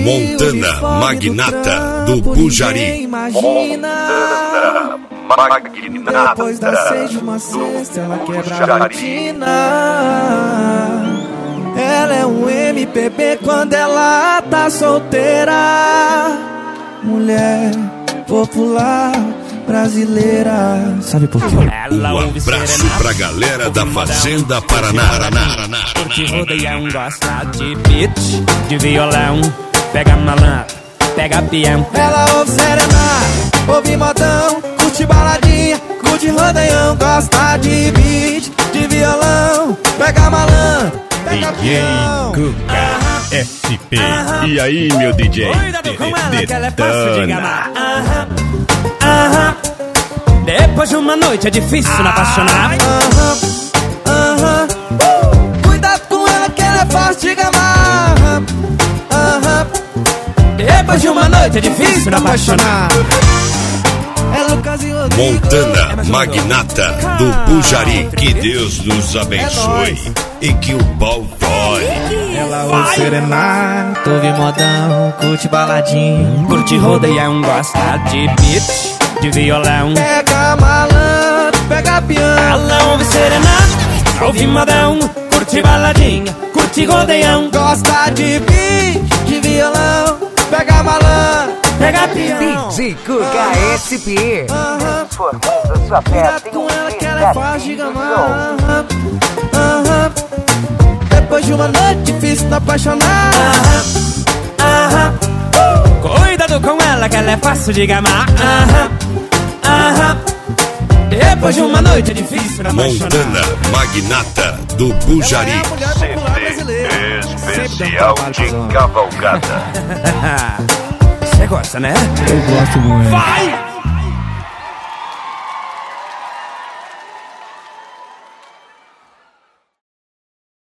Montana, magnata do Bujari. Montana, magnata depois das 6 de uma sexta, ela quebra a rotina. Ela é um MPB quando ela tá solteira. Mulher popular brasileira. Sabe por quê? Um abraço pra galera da Fazenda Paraná. Curte rodeião, gosta de beat, de violão. Pega malandro, pega peão. Ela ouve serenata, ouve modão, curte baladinha, curte rodeião, gosta de beat, de violão. Pega malandro, pega peão. Cuca SP. E aí, meu DJ? Cuidado com ela que ela é fácil de gamar. Depois de uma noite é difícil não apaixonar. Cuidado com ela que ela é fácil de gamar. Depois de uma noite é difícil não apaixonar. É Lucas e Rodrigo. Montana, magnata do Bujari. Que Deus nos abençoe e que o pau voe. Ela ouve serenata, ouve modão, curte baladinha, Curte rodeião, gosta de beat, de violão. pega malandro, pega peão. Ela ouve serenata, ouve modão, curte baladinha, curte rodeião. Gosta de beat, de violão, pega malandro, Pega peão. DJ Cuca SP. Transformando sua cuidado festa em com ela que ela é verdadeiro fácil de show. gamar. Depois de uma noite difícil de apaixonar. Cuidado com ela que ela é fácil de gamar. Depois de uma noite é difícil não apaixonar. Montana, magnata do Bujari. Ela é a mulher popular brasileira. especial de cavalgada. Você gosta, né? Eu gosto muito. Vai!